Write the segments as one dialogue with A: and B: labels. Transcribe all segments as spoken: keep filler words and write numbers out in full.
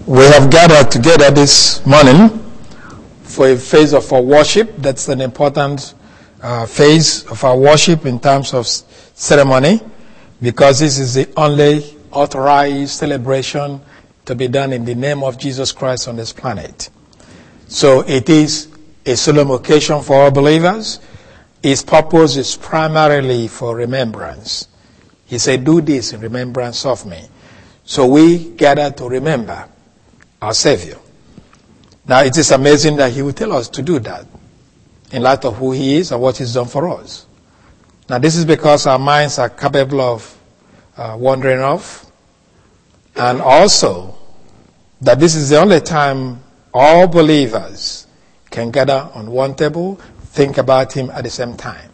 A: We have gathered together this morning for a phase of our worship. That's an important uh, phase of our worship in terms of ceremony, because this is the only authorized celebration to be done in the name of Jesus Christ on this planet. So it is a solemn occasion for all believers. Its purpose is primarily for remembrance. He said, "Do this in remembrance of me." So we gather to remember our Savior. Now it is amazing that He will tell us to do that in light of who He is and what He's done for us. Now this is because our minds are capable of uh, wandering off, and also that this is the only time all believers can gather on one table, think about Him at the same time.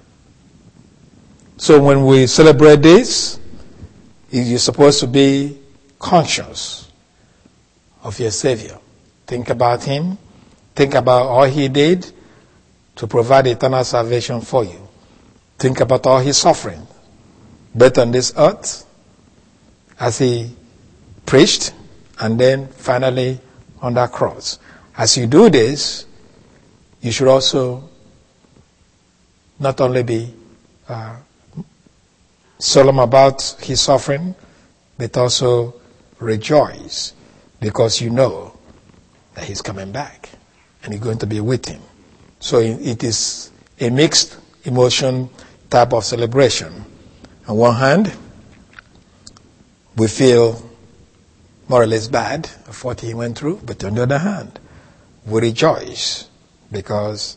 A: So when we celebrate this, you're supposed to be conscious of your Savior. Think about Him. Think about all He did to provide eternal salvation for you. Think about all His suffering, both on this earth, as He preached, and then finally on that cross. As you do this, you should also not only be uh, solemn about His suffering, but also rejoice, because you know that He's coming back and you're going to be with Him. So it is a mixed emotion type of celebration. On one hand, we feel more or less bad of what He went through, but on the other hand, we rejoice because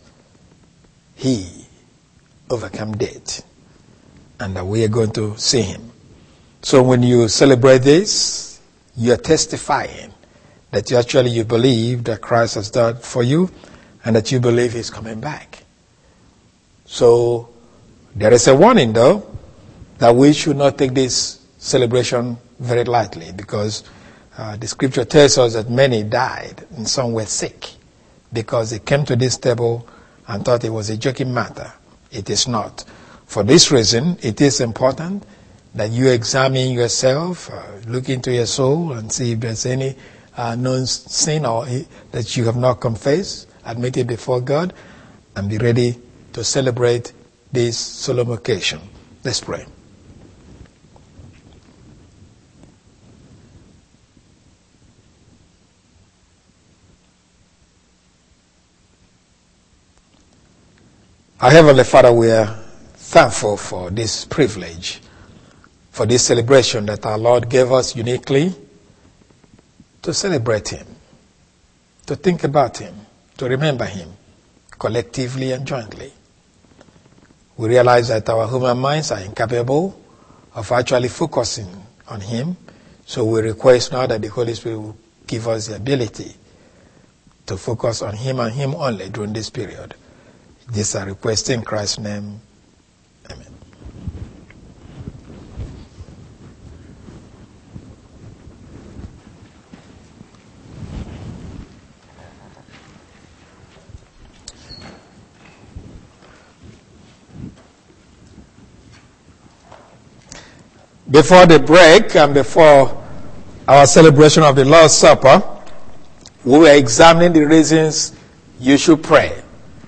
A: He overcame death and that we are going to see Him. So when you celebrate this, you are testifying that you actually you believe that Christ has died for you and that you believe He's coming back. So there is a warning, though, that we should not take this celebration very lightly, because uh, the scripture tells us that many died and some were sick because they came to this table and thought it was a joking matter. It is not. For this reason, it is important that you examine yourself, uh, look into your soul and see if there's any uh, known sin or that you have not confessed, admit it before God, and be ready to celebrate this solemn occasion. Let's pray. Our Heavenly Father, we are thankful for this privilege, for this celebration that our Lord gave us uniquely to celebrate Him, to think about Him, to remember Him collectively and jointly. We realize that our human minds are incapable of actually focusing on Him, so we request now that the Holy Spirit will give us the ability to focus on Him and Him only during this period. This I request in Christ's name. Amen. Before the break and before our celebration of the Lord's Supper, we were examining the reasons you should pray.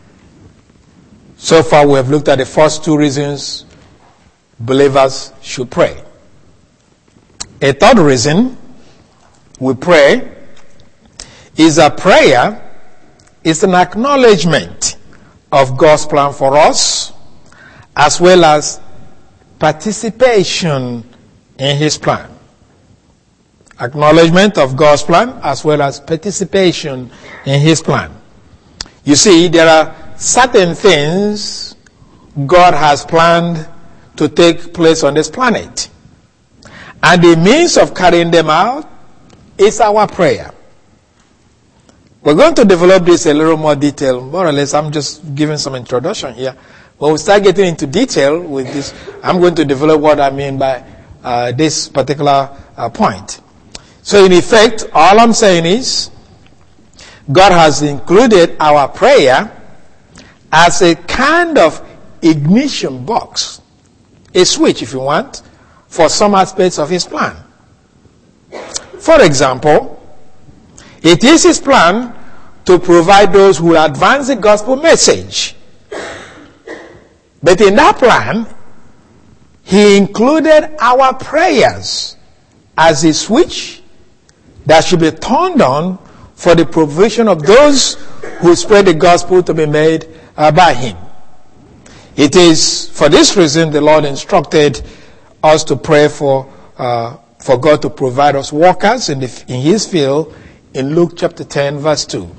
A: So far, we have looked at the first two reasons believers should pray. A third reason we pray is that prayer is an acknowledgement of God's plan for us, as well as participation in His plan. Acknowledgement of God's plan as well as participation in His plan. You see, there are certain things God has planned to take place on this planet, and the means of carrying them out is our prayer. We're going to develop this a little more detail, more or less. I'm just giving some introduction here. When we start getting into detail with this, I'm going to develop what I mean by uh, this particular uh, point. So in effect, all I'm saying is, God has included our prayer as a kind of ignition box, a switch if you want, for some aspects of His plan. For example, It is his plan to provide those who advance the gospel message. But in that plan, he included our prayers as a switch that should be turned on for the provision of those who spread the gospel to be made uh, by him. It is for this reason the Lord instructed us to pray for uh, for God to provide us workers in, the, in his field in Luke chapter ten, verse two.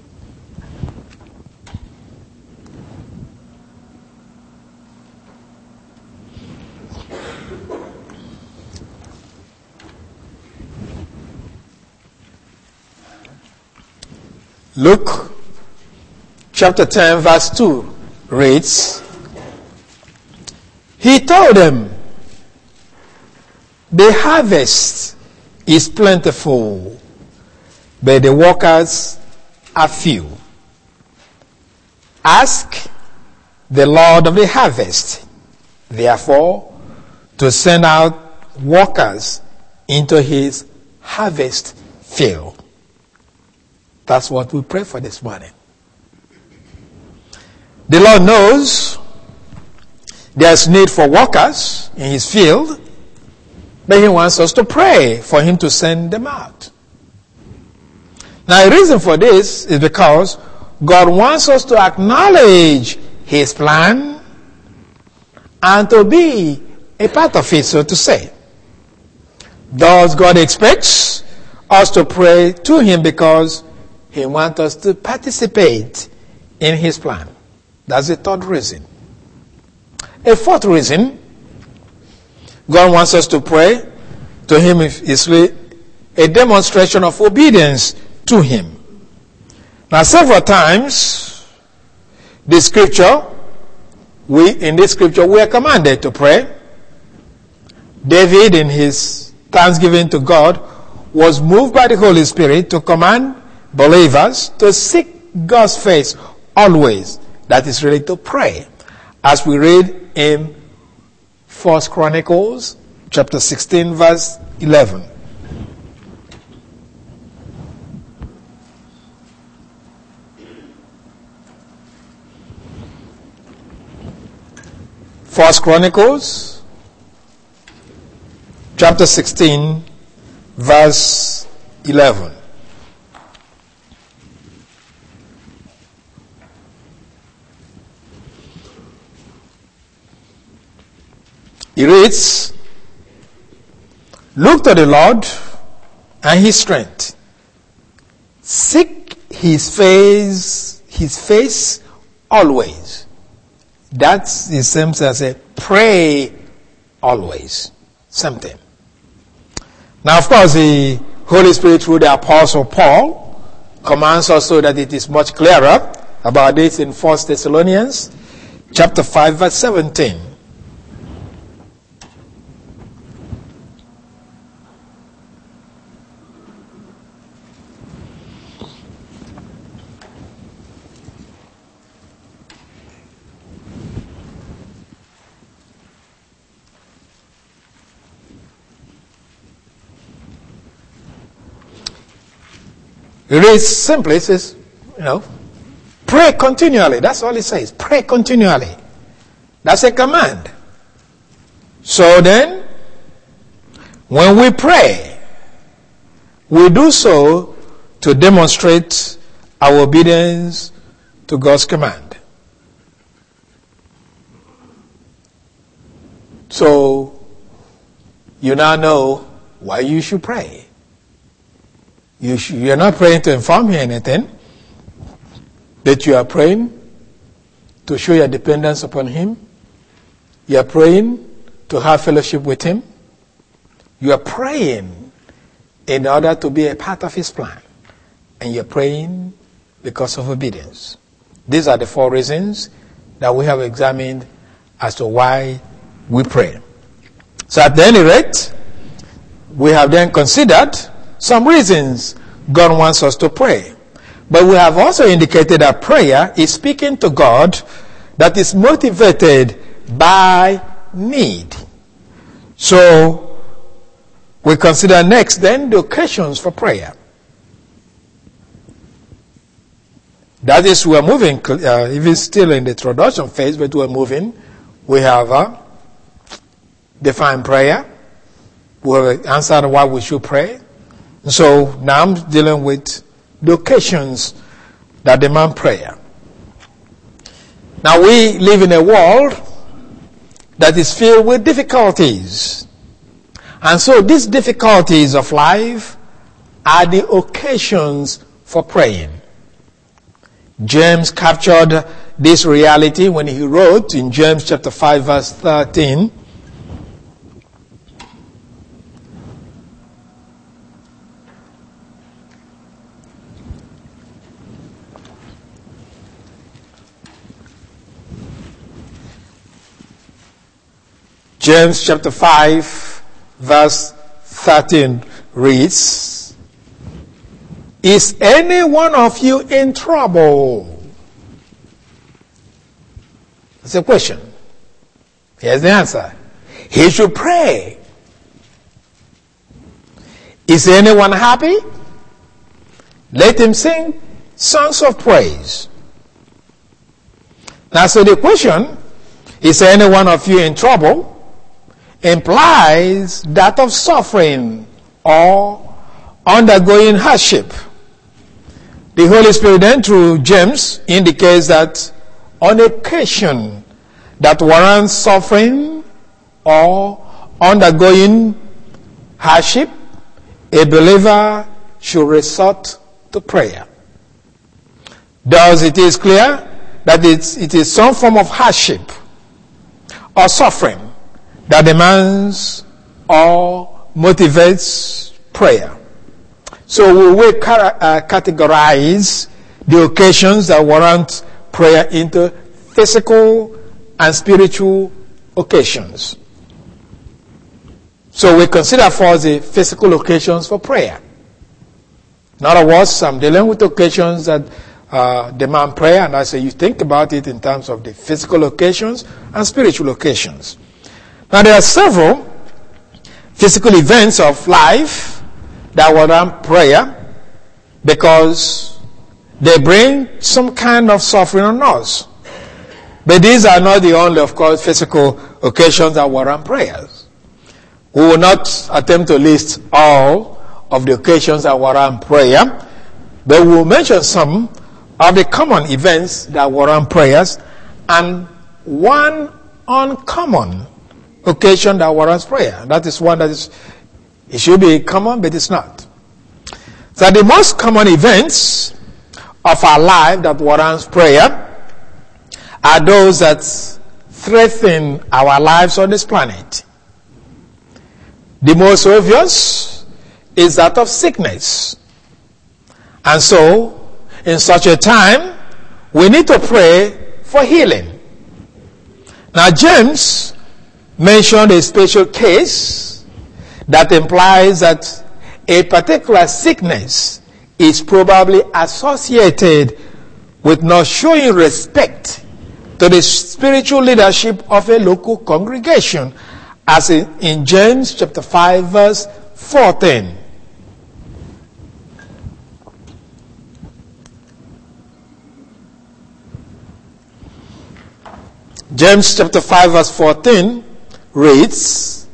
A: Luke chapter ten, verse two reads, he told them, the harvest is plentiful, but the workers are few. Ask the Lord of the harvest, therefore, to send out workers into his harvest field. That's what we pray for this morning. The Lord knows there's need for workers in his field, but he wants us to pray for him to send them out. Now, the reason for this is because God wants us to acknowledge his plan and to be a part of it, so to say. Thus, God expects us to pray to him because he wants us to participate in his plan. That's the third reason. A fourth reason, God wants us to pray to him is a demonstration of obedience to him. Now, several times, the scripture, we in this scripture, we are commanded to pray. David, in his thanksgiving to God, was moved by the Holy Spirit to command believers to seek God's face always. That is really to pray. As we read in First Chronicles chapter sixteen, verse eleven. First Chronicles chapter sixteen, verse eleven. He reads, look to the Lord and his strength. Seek his face, his face always. That's the same as a pray always. Something. Now, of course, the Holy Spirit through the Apostle Paul commands us so that it is much clearer about this in First Thessalonians chapter five, verse seventeen. It is simply, it says, you know, pray continually. That's all it says. Pray continually. That's a command. So then, when we pray, we do so to demonstrate our obedience to God's command. So, you now know why you should pray. You sh- you're not praying to inform you anything, but you are praying to show your dependence upon him. You are praying to have fellowship with him. You are praying in order to be a part of his plan. And you're praying because of obedience. These are the four reasons that we have examined as to why we pray. So at any rate, we have then considered some reasons God wants us to pray. But we have also indicated that prayer is speaking to God that is motivated by need. So we consider next then the occasions for prayer. That is, we're moving, uh, even still in the introduction phase, but we're moving. We have uh, defined prayer. We have answered why we should pray. So now I'm dealing with the occasions that demand prayer. Now we live in a world that is filled with difficulties. And so these difficulties of life are the occasions for praying. James captured this reality when he wrote in James chapter five verse thirteen. James chapter five verse thirteen reads, "Is any one of you in trouble?" That's a question. Here's the answer. He should pray. Is anyone happy? Let him sing songs of praise. Now, so the question, is any one of you in trouble, implies that of suffering or undergoing hardship. The Holy Spirit then through James indicates that on occasion that warrants suffering or undergoing hardship, a believer should resort to prayer. Thus it is clear that it's, it is some form of hardship or suffering that demands or motivates prayer. So we will categorize the occasions that warrant prayer into physical and spiritual occasions. So we consider first the physical occasions for prayer. In other words, I'm dealing with occasions that uh, demand prayer, and I say you think about it in terms of the physical occasions and spiritual occasions. Now there are several physical events of life that warrant prayer because they bring some kind of suffering on us. But these are not the only, of course, physical occasions that warrant prayers. We will not attempt to list all of the occasions that warrant prayer, but we will mention some of the common events that warrant prayers and one uncommon occasion that warrants prayer. That is one that is, it should be common, but it's not. So the most common events of our life that warrants prayer are those that threaten our lives on this planet. The most obvious is that of sickness. And so, in such a time, we need to pray for healing. Now, James mentioned a special case that implies that a particular sickness is probably associated with not showing respect to the spiritual leadership of a local congregation, as in, in James chapter five verse fourteen. James chapter five verse fourteen reads,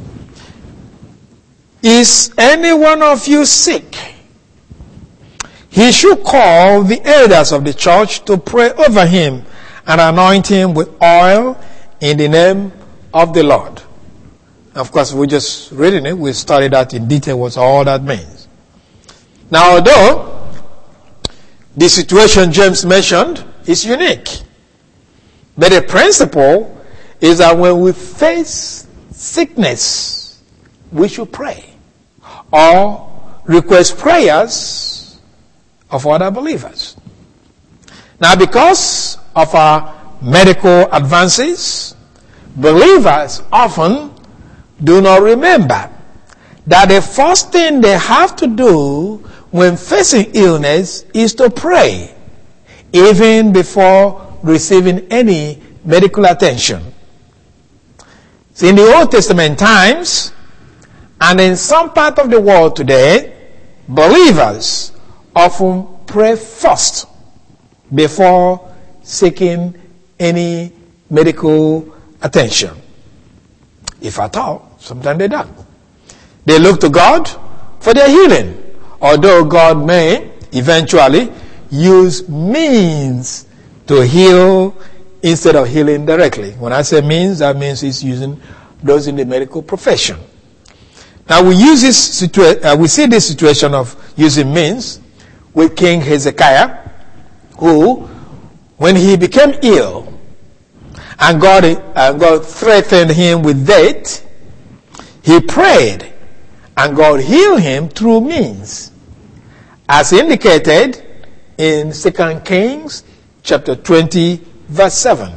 A: "Is any one of you sick? He should call the elders of the church to pray over him and anoint him with oil in the name of the Lord." Of course, we're just reading it. We studied that in detail, what all that means. Now, although the situation James mentioned is unique, but the principle is that when we face sickness, we should pray or request prayers of other believers. Now, because of our medical advances, believers often do not remember that the first thing they have to do when facing illness is to pray, even before receiving any medical attention. So in the Old Testament times, and in some part of the world today, believers often pray first before seeking any medical attention. If at all, sometimes they don't. They look to God for their healing, although God may eventually use means to heal instead of healing directly. When I say means, that means he's using those in the medical profession. Now we use this situa- uh, we see this situation of using means with King Hezekiah, who, when he became ill, and God, uh, God threatened him with death, he prayed, and God healed him through means, as indicated in Second Kings chapter twenty, verse seven.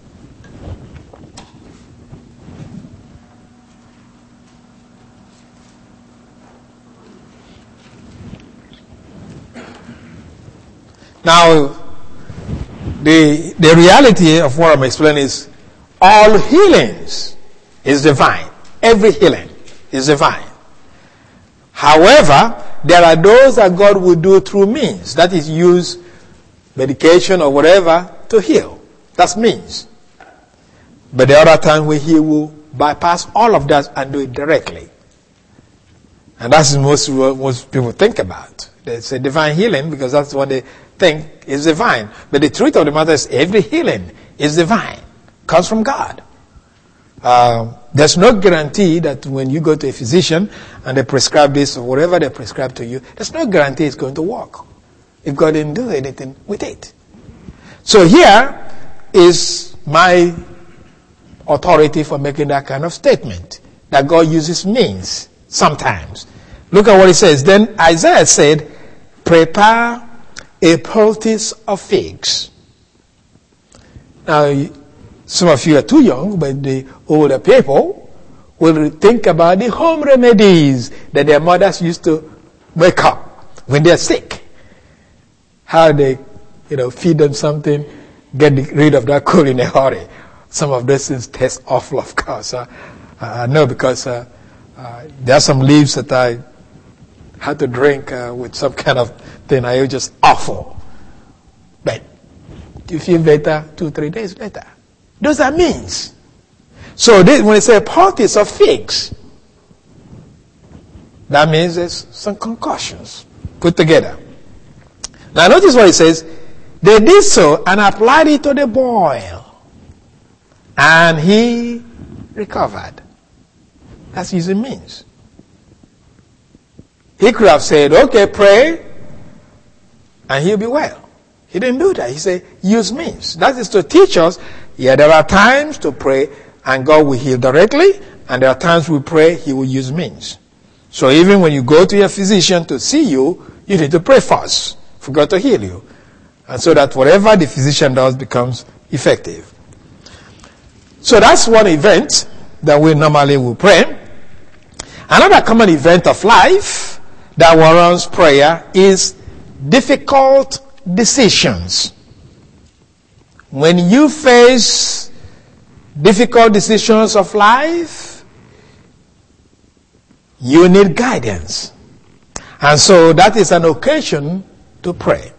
A: Now, the the reality of what I'm explaining is all healings is divine. Every healing is divine. However, there are those that God will do through means. That is, use medication or whatever to heal. That's means. But the other time where he will bypass all of that and do it directly. And that's most what most people think about. It's a divine healing because that's what they think is divine. But the truth of the matter is every healing is divine. Comes from God. Uh, there's no guarantee that when you go to a physician and they prescribe this or whatever they prescribe to you, there's no guarantee it's going to work if God didn't do anything with it. So here is my authority for making that kind of statement, that God uses means sometimes. Look at what it says. Then Isaiah said, prepare a poultice of figs. Now, some of you are too young, but the older people will think about the home remedies that their mothers used to make up when they're sick. How they, you know, feed them something, get rid of that cold in a hurry. Some of those things taste awful, of course. Uh, I know because uh, uh, there are some leaves that I had to drink uh, with some kind of thing. I was just awful. But you feel better two, three days later. Those are means. So this, when they say poultice of figs, that means there's some concussions put together. Now notice what it says. They did so and applied it to the boil. And he recovered. That's using means. He could have said, okay, pray, and he'll be well. He didn't do that. He said, use means. That is to teach us, yeah, there are times to pray, and God will heal directly, and there are times we pray, he will use means. So even when you go to your physician to see you, you need to pray first for God to heal you. And so that whatever the physician does becomes effective. So that's one event that we normally will pray. Another common event of life that warrants prayer is difficult decisions. When you face difficult decisions of life, you need guidance. And so that is an occasion to pray.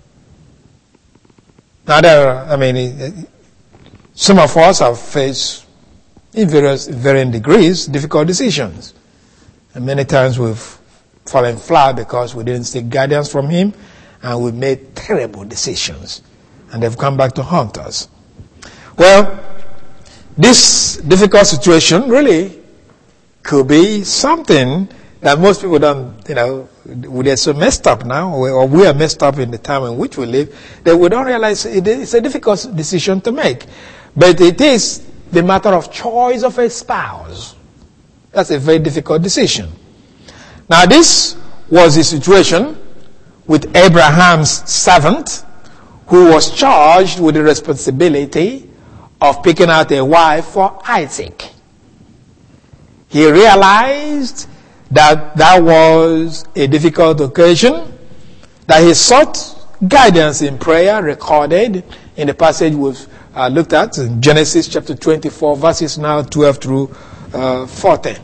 A: Now there are, I mean, some of us have faced, in various varying degrees, difficult decisions. And many times we've fallen flat because we didn't seek guidance from him, and we made terrible decisions. And they've come back to haunt us. Well, this difficult situation really could be something that most people don't, you know, they're so messed up now, or we are messed up in the time in which we live, that we don't realize it's a difficult decision to make. But it is the matter of choice of a spouse. That's a very difficult decision. Now this was the situation with Abraham's servant, who was charged with the responsibility of picking out a wife for Isaac. He realized that that was a difficult occasion, that he sought guidance in prayer, recorded in the passage we've uh, looked at in Genesis chapter twenty-four, verses now twelve through uh, fourteen.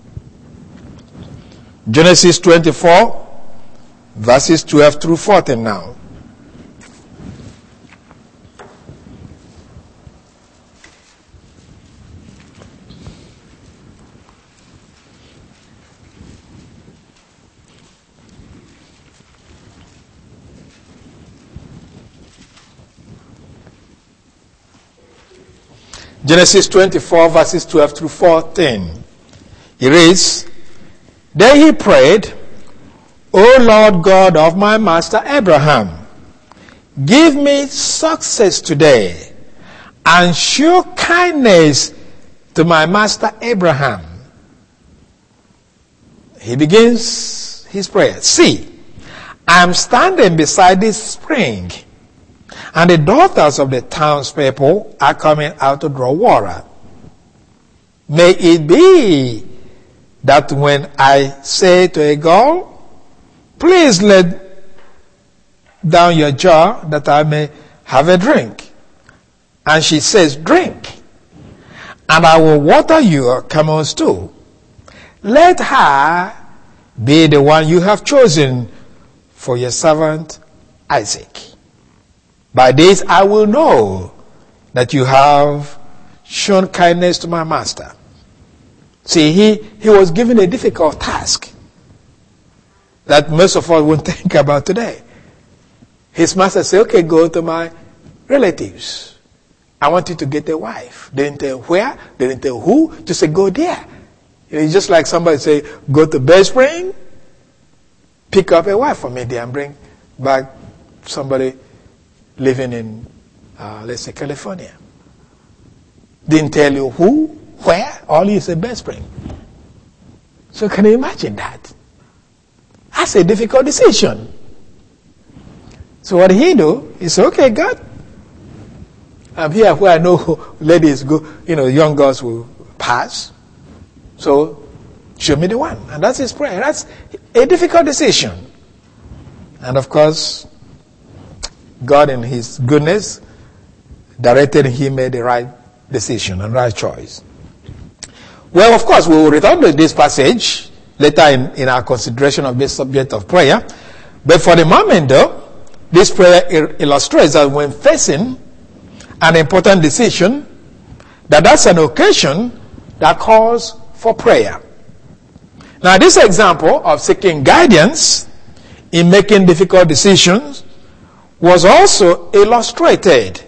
A: Genesis twenty-four, verses twelve through fourteen now. Genesis twenty-four, verses twelve through fourteen. It reads, Then he prayed, O Lord God of my master Abraham, give me success today and show kindness to my master Abraham. He begins his prayer. See, I am standing beside this spring, and the daughters of the townspeople are coming out to draw water. May it be that when I say to a girl, please let down your jar that I may have a drink, and she says, drink, and I will water your camels too. Let her be the one you have chosen for your servant Isaac. By this I will know that you have shown kindness to my master. See, he, he was given a difficult task that most of us won't think about today. His master said, okay, go to my relatives. I want you to get a wife. They didn't tell where, they didn't tell who, just say, go there. It's just like somebody say, go to Bell Spring, pick up a wife for me there and bring back somebody living in, uh, let's say, California. Didn't tell you who, where, all you say Bell Spring. So can you imagine that? That's a difficult decision. So what did he do? He said, okay, God, I'm here where I know ladies go, you know, young girls will pass. So show me the one. And that's his prayer. That's a difficult decision. And of course, God in his goodness directed him made the right decision and right choice. Well, of course, we will return to this passage later in, in our consideration of this subject of prayer. But for the moment, though, this prayer illustrates that when facing an important decision, that that's an occasion that calls for prayer. Now, this example of seeking guidance in making difficult decisions was also illustrated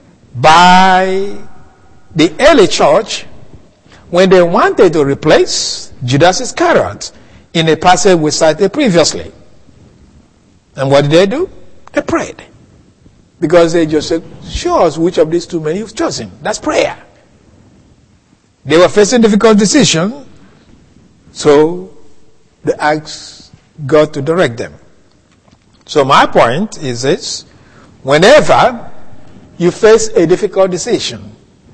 A: by the early church when they wanted to replace Judas Iscariot in a passage we cited previously. And what did they do? They prayed. Because they just said, show us which of these two men you've chosen. That's prayer. They were facing difficult decisions, so they asked God to direct them. So my point is this: whenever you face a difficult decision,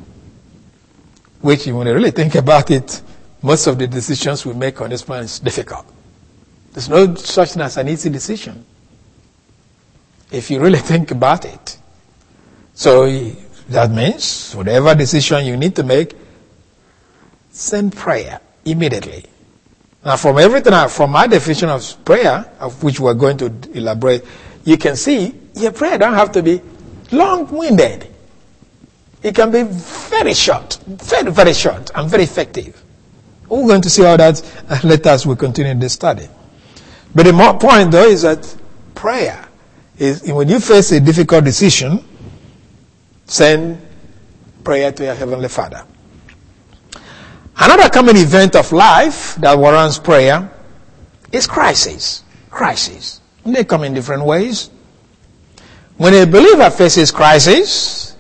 A: which when you really think about it, most of the decisions we make on this planet is difficult. There's no such thing as an easy decision, if you really think about it. So that means whatever decision you need to make, send prayer immediately. Now, from everything, from my definition of prayer, of which we're going to elaborate, you can see your prayer don't have to be long-winded. It can be very short, very, very short, and very effective. We're going to see how that later as we continue this study. But the more point, though, is that prayer is, when you face a difficult decision, send prayer to your Heavenly Father. Another common event of life that warrants prayer is crisis. Crisis. They come in different ways. When a believer faces crisis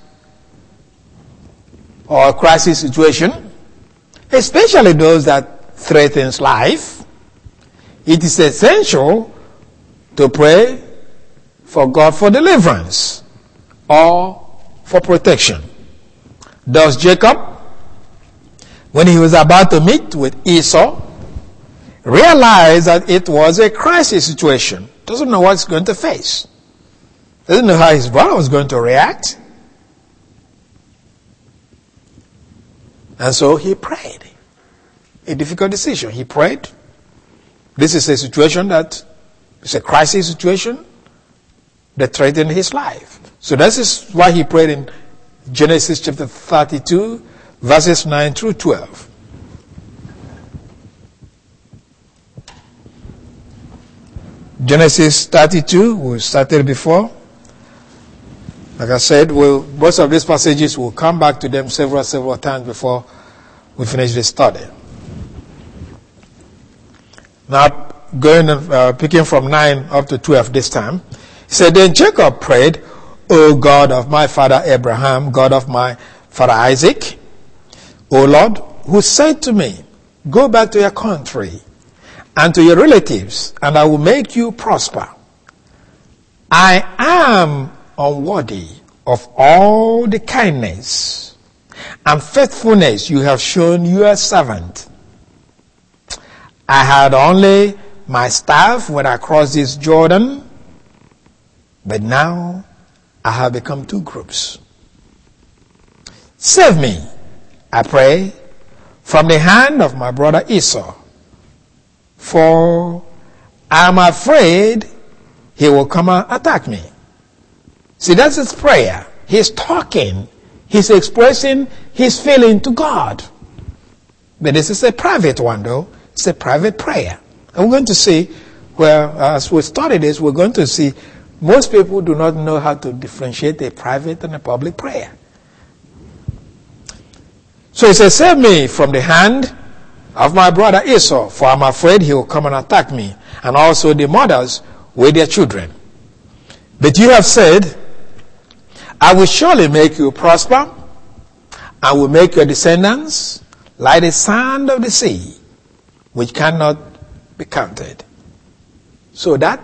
A: or a crisis situation, especially those that threatens life, it is essential to pray for God for deliverance or for protection. Thus Jacob, when he was about to meet with Esau, realized that it was a crisis situation. Doesn't know what he's going to face. Doesn't know how his brother was going to react. And so he prayed. A difficult decision. He prayed. This is a situation that is a crisis situation that threatened his life. So this is why he prayed in Genesis chapter thirty-two, verses nine through twelve. Genesis thirty-two, we started before. Like I said, we'll, most of these passages will come back to them several, several times before we finish the study. Now, going, uh, picking from nine up to twelve this time. He said, then Jacob prayed, O God of my father Abraham, God of my father Isaac, O Lord, who said to me, go back to your country and to your relatives, and I will make you prosper. I am unworthy of all the kindness and faithfulness you have shown your servant. I had only my staff when I crossed this Jordan, but now I have become two groups. Save me, I pray, from the hand of my brother Esau, for I am afraid he will come and attack me. See, that's his prayer. He's talking. He's expressing his feeling to God. But this is a private one, though. It's a private prayer. And we're going to see, well, as we study this, we're going to see most people do not know how to differentiate a private and a public prayer. So he says, save me from the hand of my brother Esau, for I'm afraid he will come and attack me, and also the mothers with their children. But you have said, I will surely make you prosper, and will make your descendants like the sand of the sea, which cannot be counted. So that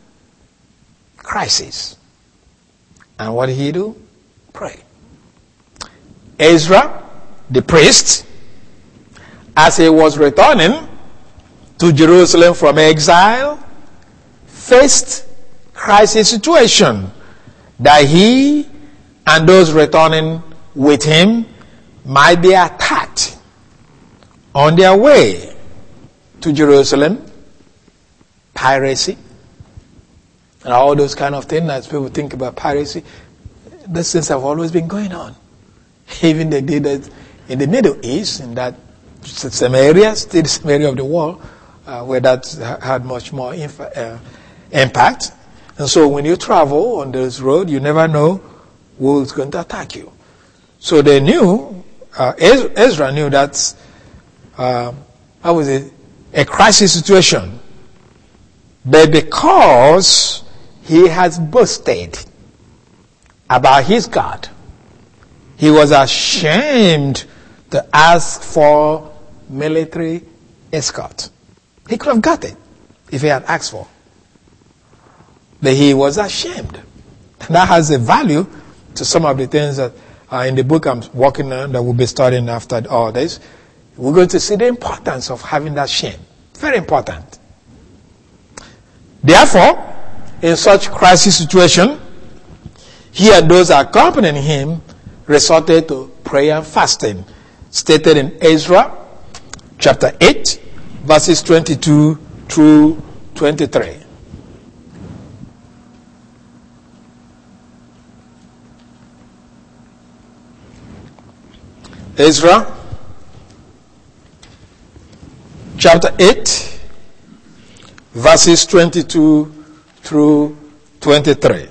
A: crisis. And what did he do? Pray. Ezra, the priest, as he was returning to Jerusalem from exile, faced crisis situation that he and those returning with him might be attacked on their way to Jerusalem, piracy, and all those kind of things. As people think about piracy, those things have always been going on. Even they did it in the Middle East, in that same area, still the same area of the world, uh, where that had much more inf- uh, impact. And so when you travel on this road, you never know who's going to attack you. So they knew, uh, Ezra knew that, uh, how was it, a crisis situation. But because he has boasted about his God, he was ashamed to ask for military escort. He could have got it if he had asked for. But he was ashamed. And that has a value to some of the things that are in the book I'm working on that we'll be studying after all this. We're going to see the importance of having that shame. Very important. Therefore, in such crisis situation, he and those accompanying him resorted to prayer and fasting, stated in Ezra chapter eight, verses twenty-two through twenty-three. Ezra chapter eight, verses twenty-two through twenty-three.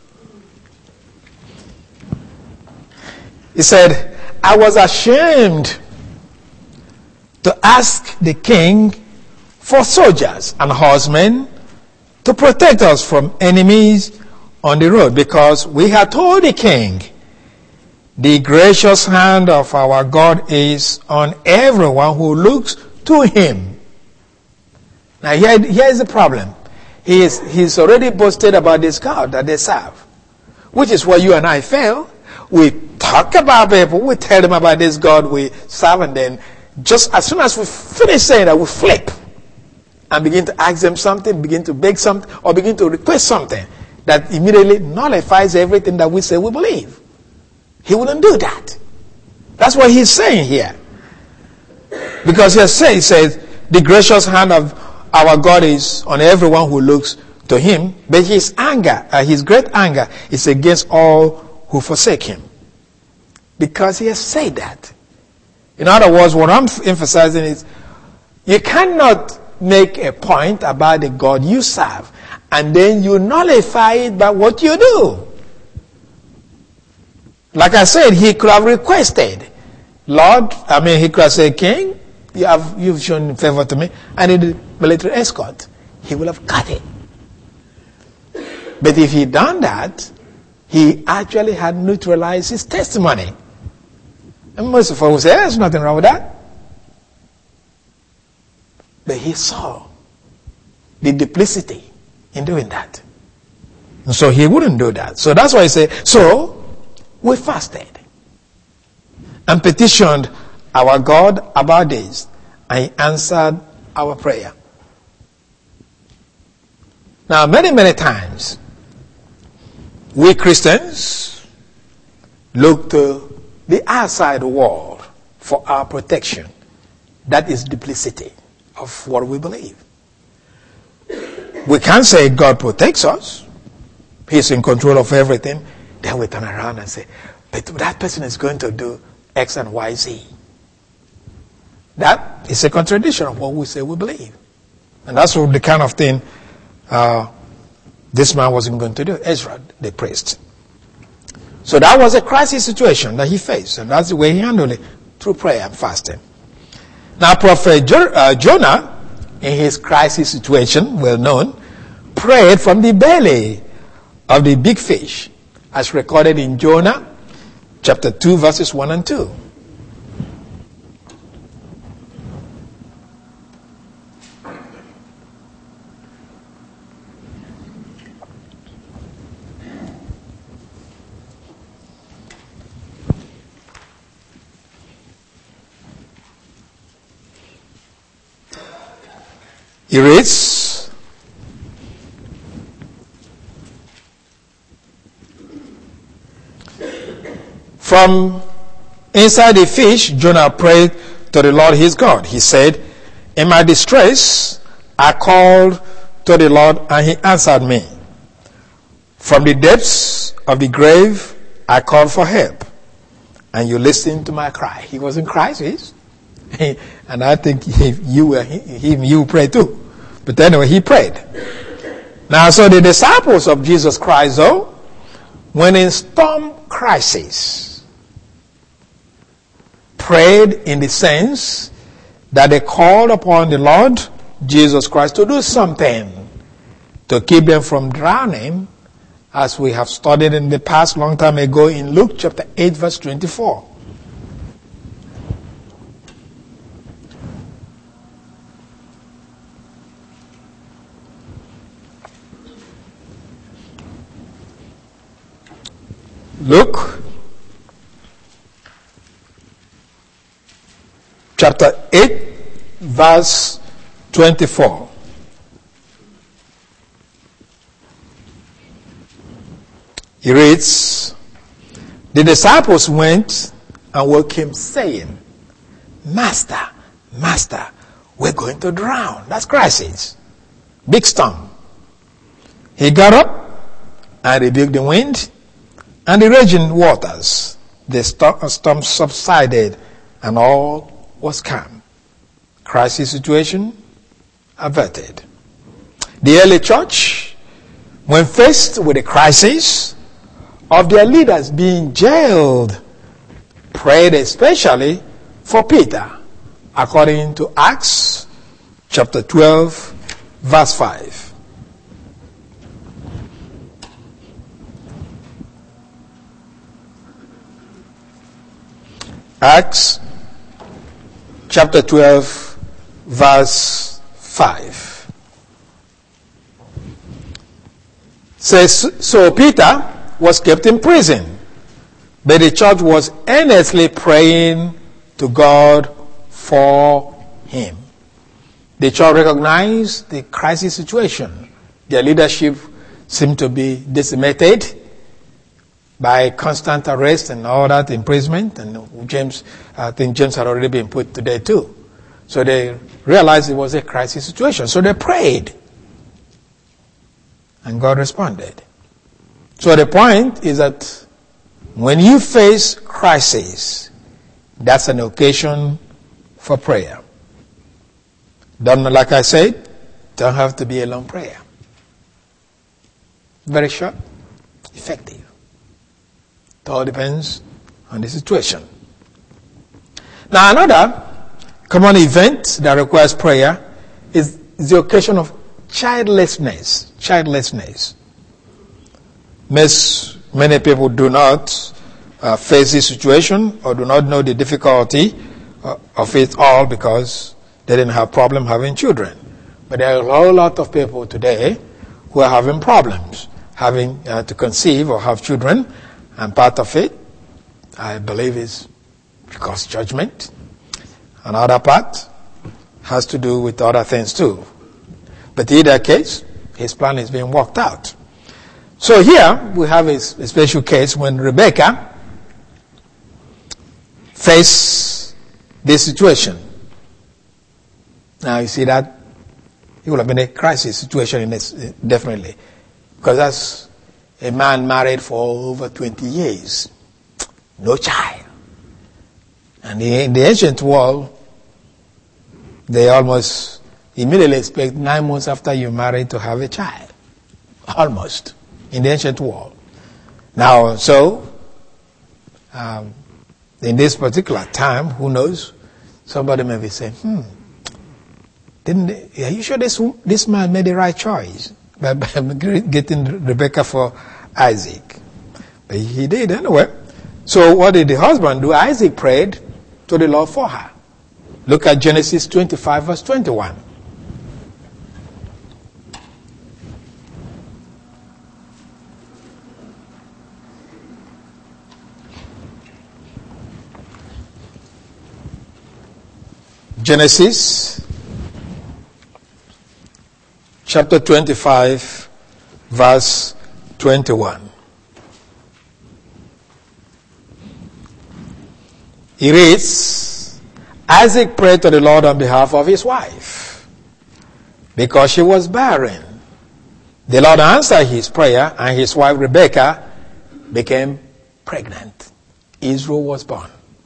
A: He said, I was ashamed to ask the king for soldiers and horsemen to protect us from enemies on the road, because we had told the king, the gracious hand of our God is on everyone who looks to him. Now here, here is the problem. He is, he's already boasted about this God that they serve, which is where you and I fail. We talk about people, we tell them about this God we serve, and then just as soon as we finish saying that, we flip and begin to ask them something, begin to beg something, or begin to request something that immediately nullifies everything that we say we believe. He wouldn't do that. That's what he's saying here. Because he says, he says, the gracious hand of our God is on everyone who looks to him, but his anger, uh, his great anger is against all who forsake him. Because he has said that. In other words, what I'm emphasizing is, you cannot make a point about the God you serve, and then you nullify it by what you do. Like I said, he could have requested, Lord, I mean, he could have said, King, you have, you've shown favor to me. I need a military escort. He would have got it. But if he done that, he actually had neutralized his testimony. And most of us will say, there's nothing wrong with that. But he saw the duplicity in doing that. And so he wouldn't do that. So that's why he said, so we fasted and petitioned our God about this, and he answered our prayer. Now, many, many times, we Christians look to the outside world for our protection. That is duplicity of what we believe. We can't say God protects us. He's in control of everything. Then we turn around and say, but that person is going to do X and Y, Z. That is a contradiction of what we say we believe. And that's the kind of thing uh, this man wasn't going to do. Ezra, the priest. So that was a crisis situation that he faced. And that's the way he handled it, through prayer and fasting. Now, Prophet jo- uh, Jonah, in his crisis situation, well known, prayed from the belly of the big fish, as recorded in Jonah chapter two, verses one and two. He reads, from inside the fish, Jonah prayed to the Lord his God. He said, in my distress, I called to the Lord and he answered me. From the depths of the grave, I called for help and you listened to my cry. He was in crisis. And I think if you were him, you pray too. But anyway, he prayed. Now, so the disciples of Jesus Christ, though, when in storm crisis, prayed in the sense that they called upon the Lord Jesus Christ to do something to keep them from drowning, as we have studied in the past long time ago in Luke chapter eight, verse twenty-four. Luke chapter eight, verse twenty-four. He reads, the disciples went and woke him saying, Master, Master, we're going to drown. That's crisis. Big storm. He got up and rebuked the wind and the raging waters. The storm subsided and all was calm. Crisis situation averted. The early church, when faced with a crisis of their leaders being jailed, prayed especially for Peter, according to Acts chapter twelve, verse five. Acts chapter twelve, verse five. Says, so Peter was kept in prison, but the church was earnestly praying to God for him. The church recognized the crisis situation. Their leadership seemed to be decimated by constant arrest and all that, imprisonment, and James, I think James had already been put to death too. So they realized it was a crisis situation. So they prayed. And God responded. So the point is that when you face crisis, that's an occasion for prayer. Don't, like I said, don't have to be a long prayer. Very short, effective. It all depends on the situation. Now, another common event that requires prayer is the occasion of childlessness. Childlessness. Most, many people do not uh, face this situation or do not know the difficulty uh, of it all because they didn't have problem having children. But there are a whole lot of people today who are having problems having uh, to conceive or have children, and part of it, I believe, is because judgment. Another part has to do with other things too. But in either case, his plan is being worked out. So here we have a, a special case when Rebecca faced this situation. Now you see that it would have been a crisis situation in this, definitely. Because that's a man married for over twenty years. No child. And in the ancient world, they almost immediately expect nine months after you're married to have a child. Almost. In the ancient world. Now, so, um, in this particular time, who knows, somebody may be saying, hmm, didn't they, are you sure this, this man made the right choice by, by getting Rebecca for Isaac? But he did anyway. So what did the husband do? Isaac prayed to the Lord for her. Look at Genesis twenty-five verse twenty-one. Genesis chapter twenty-five verse twenty-one. He reads, Isaac prayed to the Lord on behalf of his wife because she was barren. The Lord answered his prayer and his wife Rebekah became pregnant. Israel was born.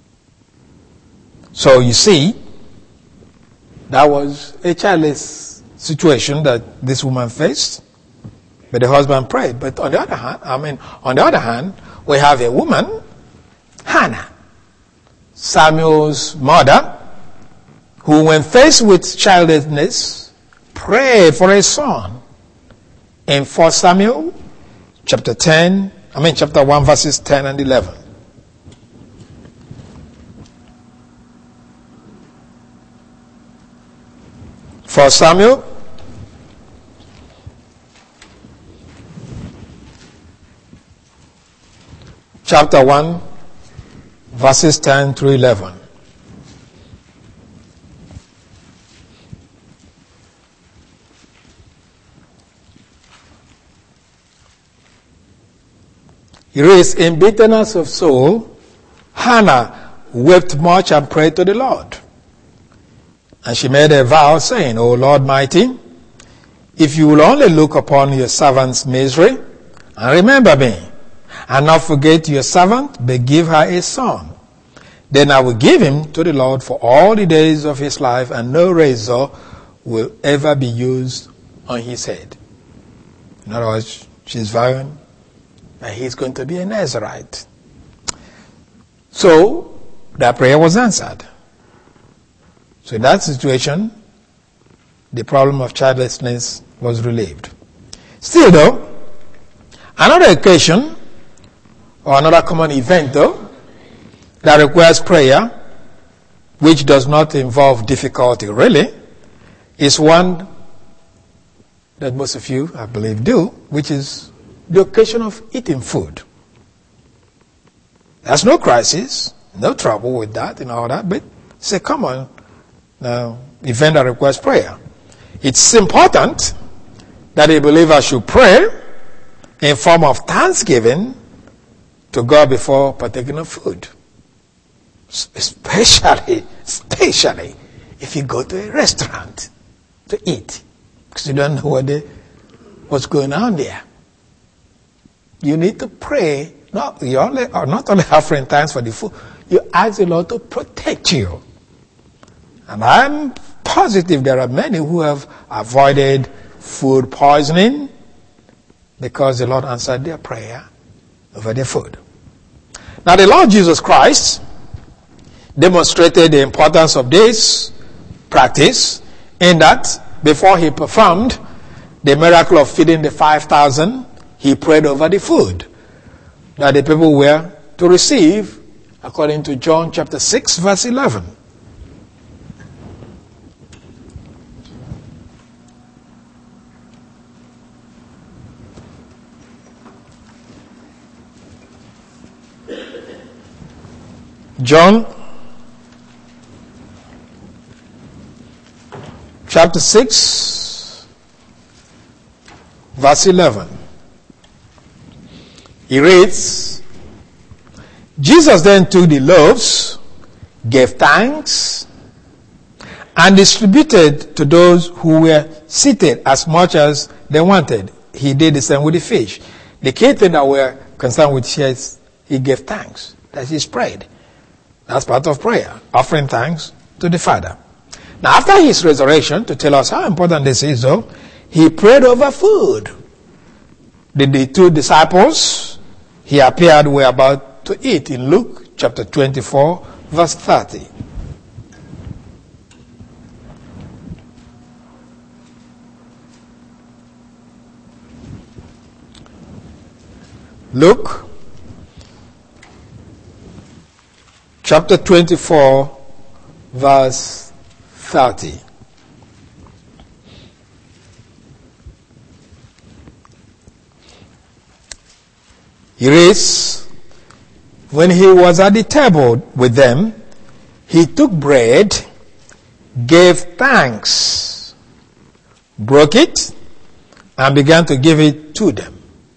A: So you see, that was a childless situation that this woman faced, but the husband prayed. But on the other hand, I mean, on the other hand, we have a woman, Hannah, Samuel's mother, who when faced with childlessness, prayed for a son. In First Samuel, chapter ten, I mean chapter one, verses ten and eleven. First Samuel, chapter one, verses ten through eleven. He reads, in bitterness of soul, Hannah wept much and prayed to the Lord. And she made a vow, saying, O Lord mighty, if you will only look upon your servant's misery, and remember me, and not forget your servant, but give her a son, then I will give him to the Lord for all the days of his life, and no razor will ever be used on his head. In other words, she's vowing that he's going to be a Nazirite. So, that prayer was answered. So in that situation, the problem of childlessness was relieved. Still though, another occasion, or another common event though, that requires prayer, which does not involve difficulty really, is one that most of you, I believe, do, which is the occasion of eating food. There's no crisis, no trouble with that and all that, but it's a common uh, event that requires prayer. It's important that a believer should pray in form of thanksgiving to God before partaking of food. Especially, especially if you go to a restaurant to eat, because you don't know what they, what's going on there. You need to pray, not, you only, or not only offering thanks for the food, you ask the Lord to protect you. And I'm positive there are many who have avoided food poisoning because the Lord answered their prayer over their food. Now the Lord Jesus Christ demonstrated the importance of this practice in that before he performed the miracle of feeding the five thousand, he prayed over the food that the people were to receive according to John chapter six verse eleven. John chapter six verse eleven. He reads, Jesus then took the loaves, gave thanks, and distributed to those who were seated as much as they wanted. He did the same with the fish. The key thing that we're concerned with here is he gave thanks. That is prayed. That's part of prayer, offering thanks to the Father. Now after his resurrection, to tell us how important this is though, he prayed over food. The, the two disciples he appeared were about to eat in Luke chapter twenty-four verse thirty. Luke chapter twenty-four verse thirty. He reads, when he was at the table with them, he took bread, gave thanks, broke it, and began to give it to them.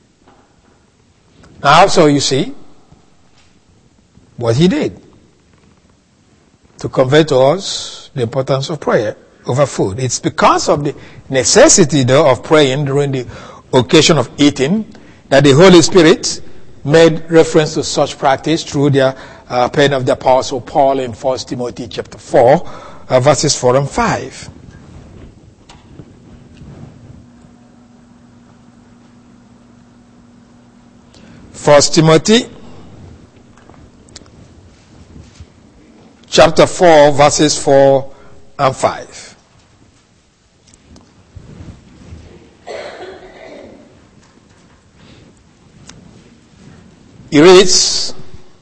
A: Now, so you see what he did to convey to us the importance of prayer over food. It's because of the necessity, though, of praying during the occasion of eating that the Holy Spirit made reference to such practice through the uh, pen of the Apostle Paul in First Timothy chapter four, uh, verses four and five. First Timothy chapter four, verses four and five. He reads,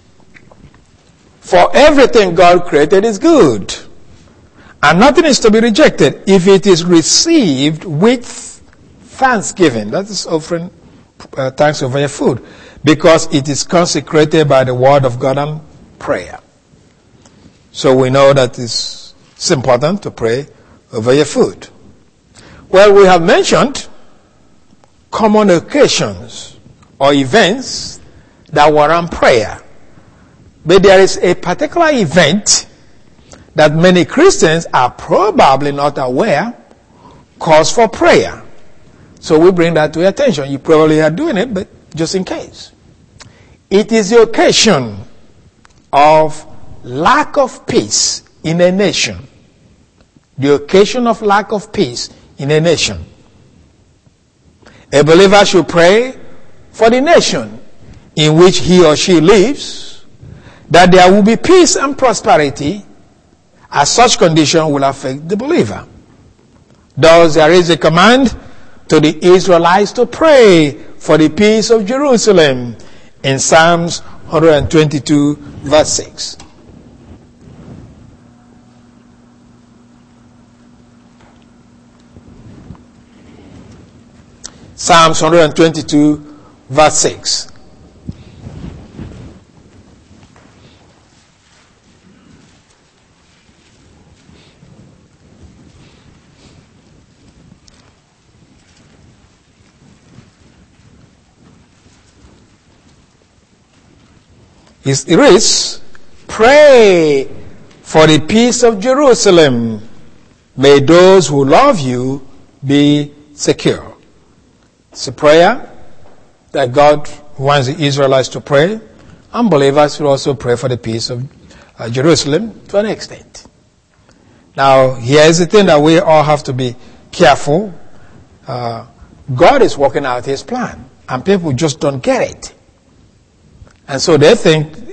A: for everything God created is good, and nothing is to be rejected if it is received with thanksgiving. That is offering uh, thanks over your food, because it is consecrated by the word of God and prayer. So we know that it's, it's important to pray over your food. Well, we have mentioned common occasions or events that warrant prayer. But there is a particular event that many Christians are probably not aware calls for prayer. So we bring that to your attention. You probably are doing it, but just in case. It is the occasion of lack of peace in a nation. The occasion of lack of peace in a nation. A believer should pray for the nation in which he or she lives, that there will be peace and prosperity, as such condition will affect the believer. Thus, there is a command to the Israelites to pray for the peace of Jerusalem in Psalms one twenty-two, verse six. Psalms one twenty-two, verse six. It reads, pray for the peace of Jerusalem. May those who love you be secure. It's a prayer that God wants the Israelites to pray. Unbelievers will also pray for the peace of uh, Jerusalem to an extent. Now, here's the thing that we all have to be careful. Uh, God is working out his plan, and people just don't get it. And so they think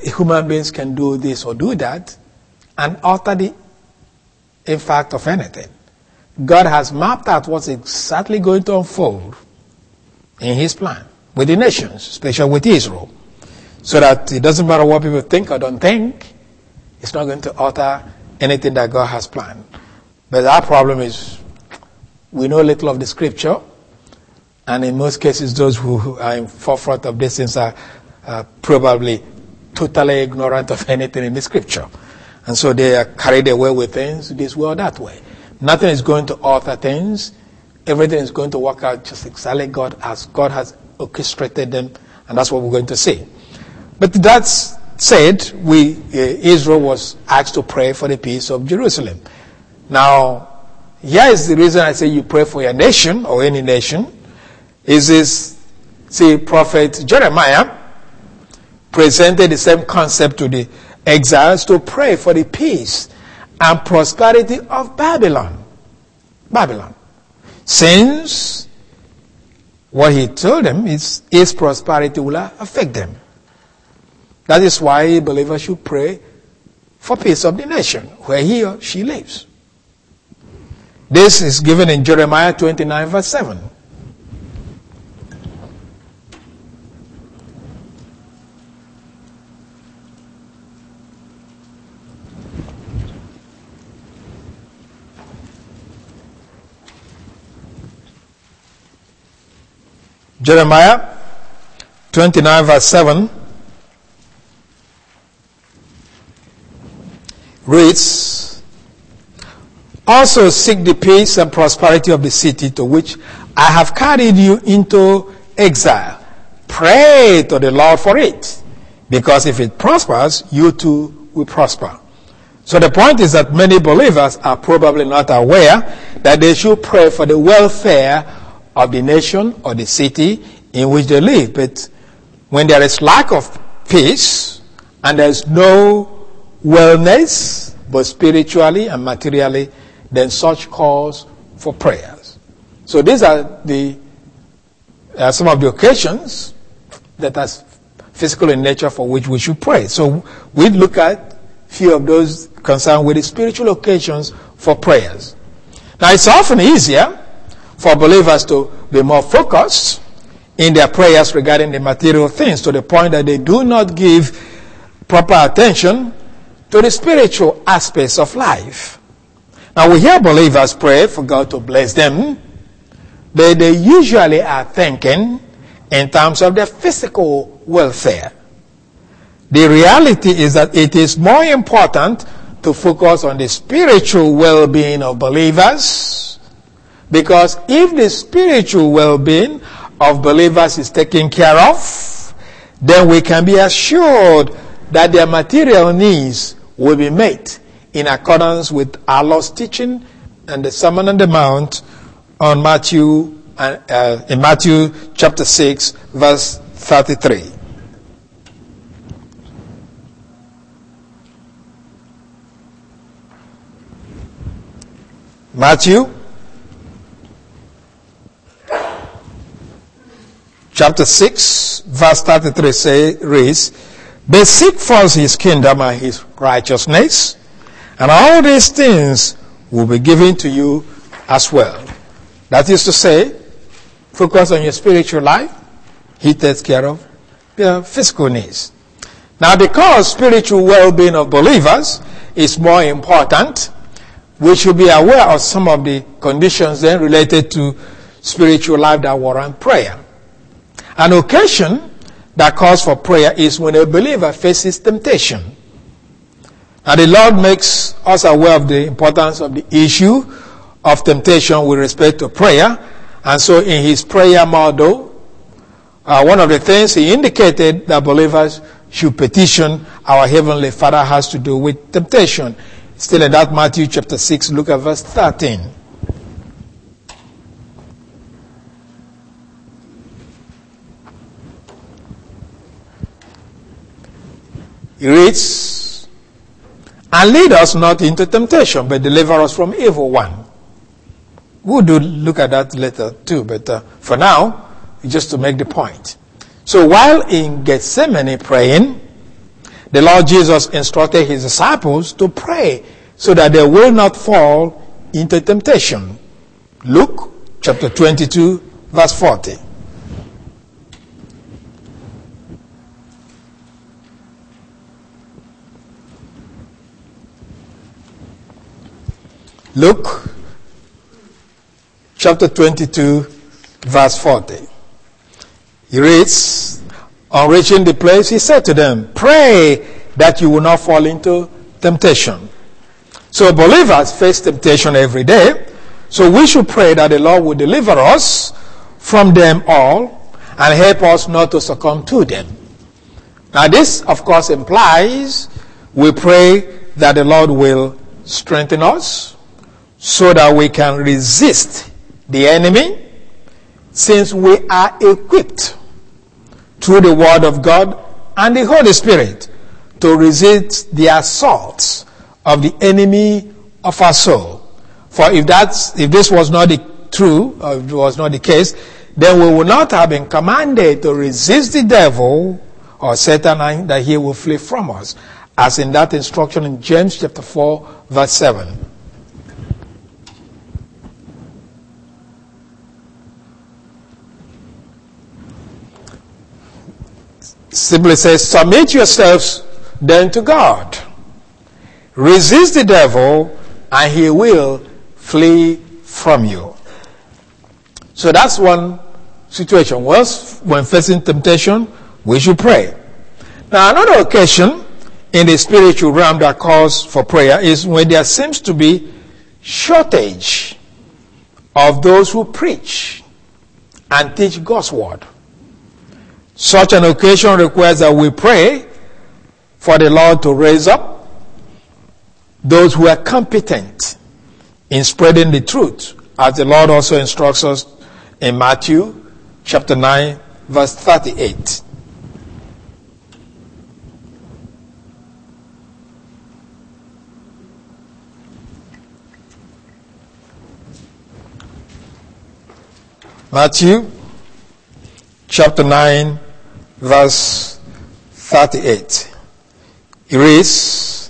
A: human beings can do this or do that and alter the impact of anything. God has mapped out what's exactly going to unfold in his plan with the nations, especially with Israel, so that it doesn't matter what people think or don't think, it's not going to alter anything that God has planned. But our problem is we know little of the scripture, and in most cases those who are in forefront of these things are uh, probably totally ignorant of anything in the scripture. And so they are carried away with things this way or that way. Nothing is going to alter things. Everything is going to work out just exactly God as God has orchestrated them, and that's what we're going to see. But that said, we uh, Israel was asked to pray for the peace of Jerusalem. Now, here is the reason I say you pray for your nation or any nation. Is this, see, Prophet Jeremiah presented the same concept to the exiles to pray for the peace and prosperity of Babylon. Babylon. Since what he told them is his prosperity will affect them. That is why believers should pray for peace of the nation where he or she lives. This is given in Jeremiah twenty-nine verse seven. Jeremiah twenty-nine verse seven reads, "Also seek the peace and prosperity of the city to which I have carried you into exile. Pray to the Lord for it, because if it prospers, you too will prosper." So the point is that many believers are probably not aware that they should pray for the welfare of the nation or the city in which they live. But when there is lack of peace and there is no wellness, both spiritually and materially, then such calls for prayers. So these are the uh, some of the occasions that are physical in nature for which we should pray. So we look at few of those concerned with the spiritual occasions for prayers. Now it's often easier for believers to be more focused in their prayers regarding the material things, to the point that they do not give proper attention to the spiritual aspects of life. Now we hear believers pray for God to bless them, but they usually are thinking in terms of their physical welfare. The reality is that it is more important to focus on the spiritual well-being of believers, because if the spiritual well-being of believers is taken care of, then we can be assured that their material needs will be met in accordance with our Lord's teaching and the Sermon on the Mount on Matthew, uh, in Matthew chapter six, verse thirty-three. Matthew chapter six, verse thirty-three say, reads, "But seek first his kingdom and his righteousness, and all these things will be given to you as well." That is to say, focus on your spiritual life. He takes care of your physical needs. Now, because spiritual well-being of believers is more important, we should be aware of some of the conditions then related to spiritual life that warrant prayer. An occasion that calls for prayer is when a believer faces temptation. Now the Lord makes us aware of the importance of the issue of temptation with respect to prayer. And so in his prayer model, uh, one of the things he indicated that believers should petition our Heavenly Father has to do with temptation. Still in that Matthew chapter six, look at verse thirteen. He reads, "And lead us not into temptation, but deliver us from evil one." We'll do look at that later too, but uh, for now, just to make the point. So while in Gethsemane praying, the Lord Jesus instructed his disciples to pray so that they will not fall into temptation. Luke chapter twenty-two, verse forty. Luke chapter twenty-two, verse forty. He reads, on reaching the place, he said to them, pray that you will not fall into temptation. So believers face temptation every day. So we should pray that the Lord will deliver us from them all and help us not to succumb to them. Now this, of course, implies we pray that the Lord will strengthen us so that we can resist the enemy, since we are equipped through the Word of God and the Holy Spirit to resist the assaults of the enemy of our soul. For if that's, if this was not the true, or if it was not the case, then we would not have been commanded to resist the devil or Satan, and that he will flee from us, as in that instruction in James chapter four, verse seven. Simply says, submit yourselves then to God. Resist the devil and he will flee from you. So that's one situation. Once, when facing temptation, we should pray. Now another occasion in the spiritual realm that calls for prayer is when there seems to be shortage of those who preach and teach God's word. Such an occasion requires that we pray for the Lord to raise up those who are competent in spreading the truth, as the Lord also instructs us in Matthew chapter nine, verse thirty-eight. Matthew chapter nine, verse thirty-eight. It reads,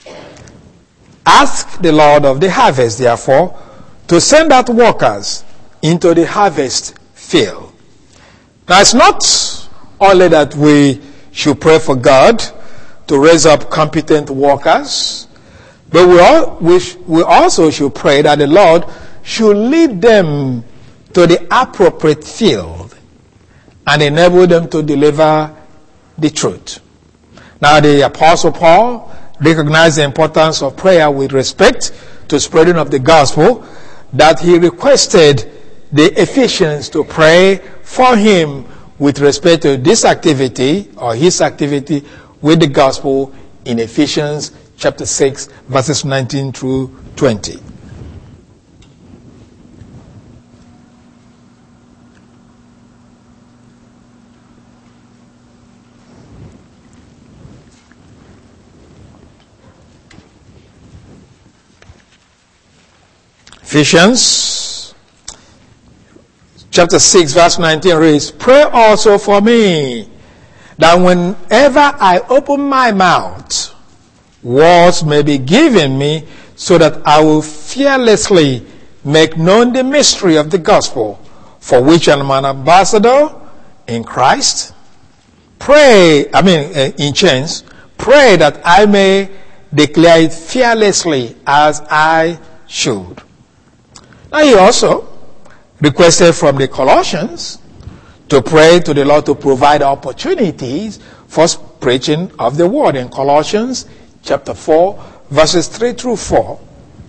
A: ask the Lord of the harvest, therefore, to send out workers into the harvest field. Now, it's not only that we should pray for God to raise up competent workers, but we, all, we, sh- we also should pray that the Lord should lead them to the appropriate field and enable them to deliver the truth. Now, the Apostle Paul recognized the importance of prayer with respect to spreading of the gospel, that he requested the Ephesians to pray for him with respect to this activity, or his activity with the gospel, in Ephesians chapter six, verses nineteen through twenty. Ephesians chapter six, verse nineteen reads, pray also for me, that whenever I open my mouth, words may be given me, so that I will fearlessly make known the mystery of the gospel, for which I am an ambassador in Christ. Pray, I mean, in chains, pray that I may declare it fearlessly as I should. Now he also requested from the Colossians to pray to the Lord to provide opportunities for preaching of the word in Colossians chapter four, verses three through four.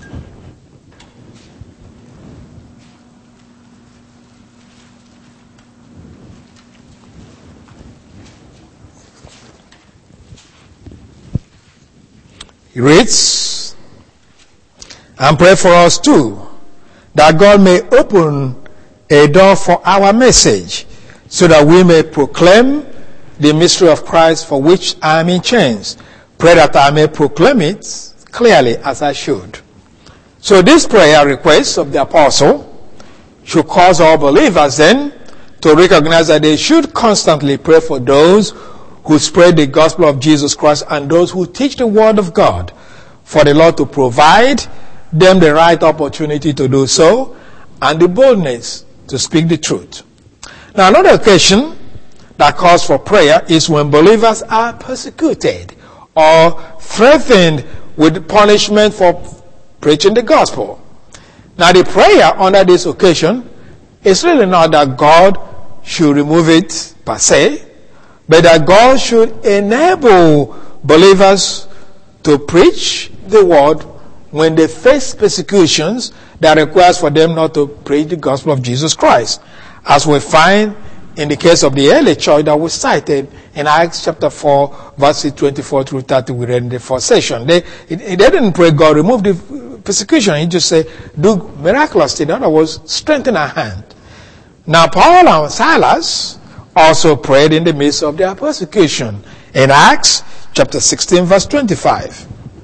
A: He reads, and pray for us too, that God may open a door for our message, so that we may proclaim the mystery of Christ, for which I am in chains. Pray that I may proclaim it clearly as I should. So this prayer request of the apostle should cause all believers then to recognize that they should constantly pray for those who spread the gospel of Jesus Christ, and those who teach the word of God, for the Lord to provide them the right opportunity to do so and the boldness to speak the truth. Now, another occasion that calls for prayer is when believers are persecuted or threatened with punishment for preaching the gospel. Now, the prayer under this occasion is really not that God should remove it per se, but that God should enable believers to preach the word when they face persecutions that requires for them not to preach the gospel of Jesus Christ, as we find in the case of the early church that was cited in Acts chapter four, verses twenty-four through thirty, we read in the first session. They, they didn't pray, God, remove the persecution. He just said, do miraculous things. In other words, strengthen our hand. Now, Paul and Silas also prayed in the midst of their persecution. In Acts chapter sixteen, verse twenty-five.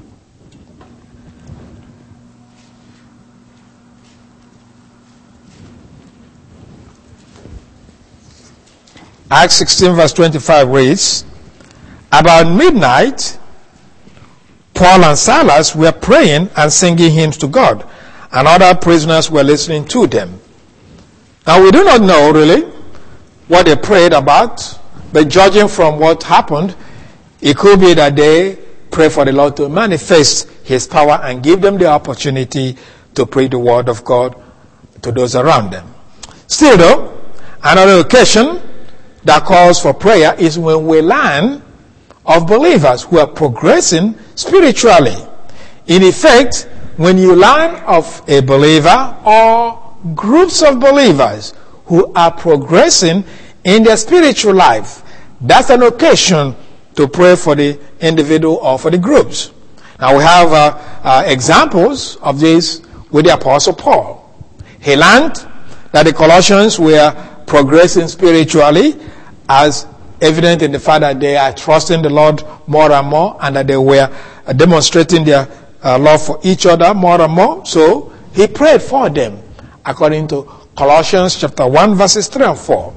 A: Acts sixteen verse twenty-five reads, about midnight, Paul and Silas were praying and singing hymns to God, and other prisoners were listening to them. Now, we do not know really what they prayed about, but judging from what happened, it could be that they prayed for the Lord to manifest his power and give them the opportunity to preach the word of God to those around them. Still though, another occasion that calls for prayer is when we learn of believers who are progressing spiritually. In effect, when you learn of a believer or groups of believers who are progressing in their spiritual life, that's an occasion to pray for the individual or for the groups. Now we have uh, uh, examples of this with the Apostle Paul. He learned that the Colossians were progressing spiritually, as evident in the fact that they are trusting the Lord more and more, and that they were uh, demonstrating their uh, love for each other more and more. So he prayed for them according to Colossians chapter one verses three and four.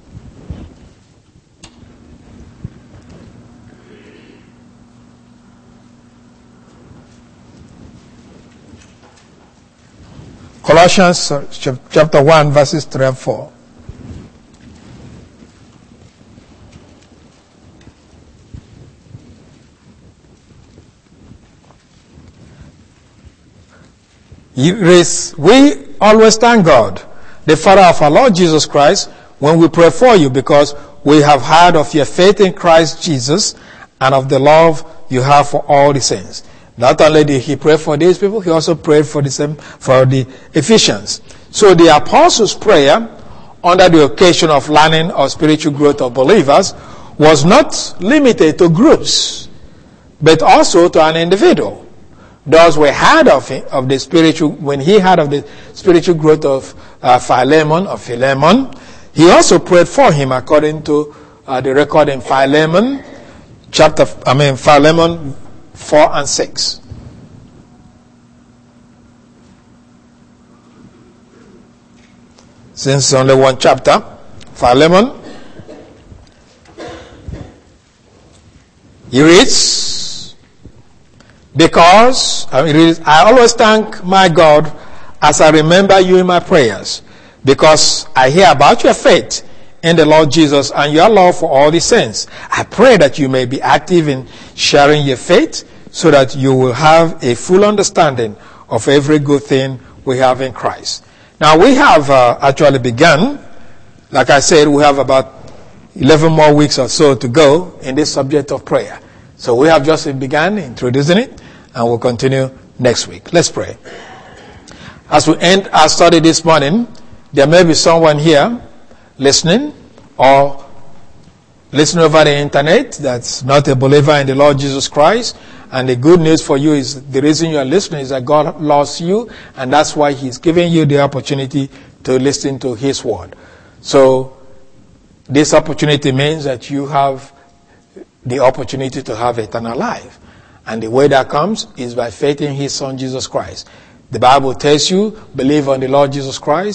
A: Colossians chapter one verses three and four. We always thank God, the Father of our Lord Jesus Christ, when we pray for you, because we have heard of your faith in Christ Jesus and of the love you have for all the saints. Not only did he pray for these people, he also prayed for the same for the Ephesians. So the apostles' prayer under the occasion of learning or spiritual growth of believers was not limited to groups, but also to an individual. Those were heard of him, of the spiritual, when he heard of the spiritual growth of uh, Philemon or Philemon, he also prayed for him according to uh, the record in Philemon, chapter, I mean Philemon four and six. Since only one chapter, Philemon, he reads, because I always thank my God as I remember you in my prayers, because I hear about your faith in the Lord Jesus and your love for all the saints. I pray that you may be active in sharing your faith, so that you will have a full understanding of every good thing we have in Christ. Now we have uh, actually begun, like I said, we have about eleven more weeks or so to go in this subject of prayer. So we have just begun introducing it, and we'll continue next week. Let's pray. As we end our study this morning, there may be someone here listening or listening over the internet that's not a believer in the Lord Jesus Christ. And the good news for you is the reason you are listening is that God loves you, and that's why he's giving you the opportunity to listen to his word. So this opportunity means that you have the opportunity to have eternal life. And the way that comes is by faith in his son Jesus Christ. The Bible tells you, believe on the Lord Jesus Christ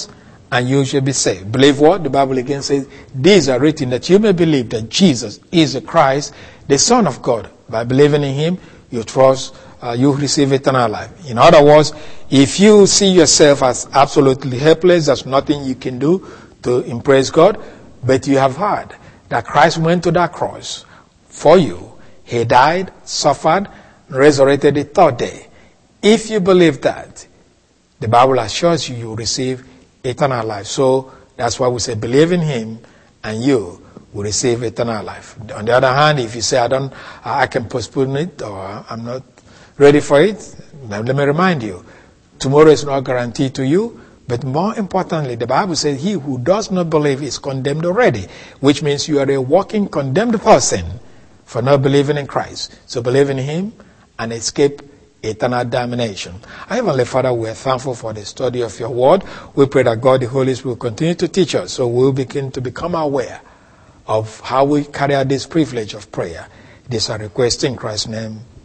A: and you shall be saved. Believe what? The Bible again says, these are written that you may believe that Jesus is the Christ, the Son of God. By believing in him, you trust, uh, you receive eternal life. In other words, if you see yourself as absolutely helpless, there's nothing you can do to impress God, but you have heard that Christ went to that cross for you. He died, suffered, resurrected the third day. If you believe that, the Bible assures you you will receive eternal life. So that's why we say believe in him and you will receive eternal life. On the other hand, if you say I don't, I can postpone it or I'm not ready for it, then let me remind you, tomorrow is not guaranteed to you. But more importantly, the Bible says he who does not believe is condemned already, which means you are a walking condemned person for not believing in Christ. So believe in him and escape eternal damnation. Our Heavenly Father, we are thankful for the study of your word. We pray that God the Holy Spirit will continue to teach us so we'll begin to become aware of how we carry out this privilege of prayer. This is our request in Christ's name.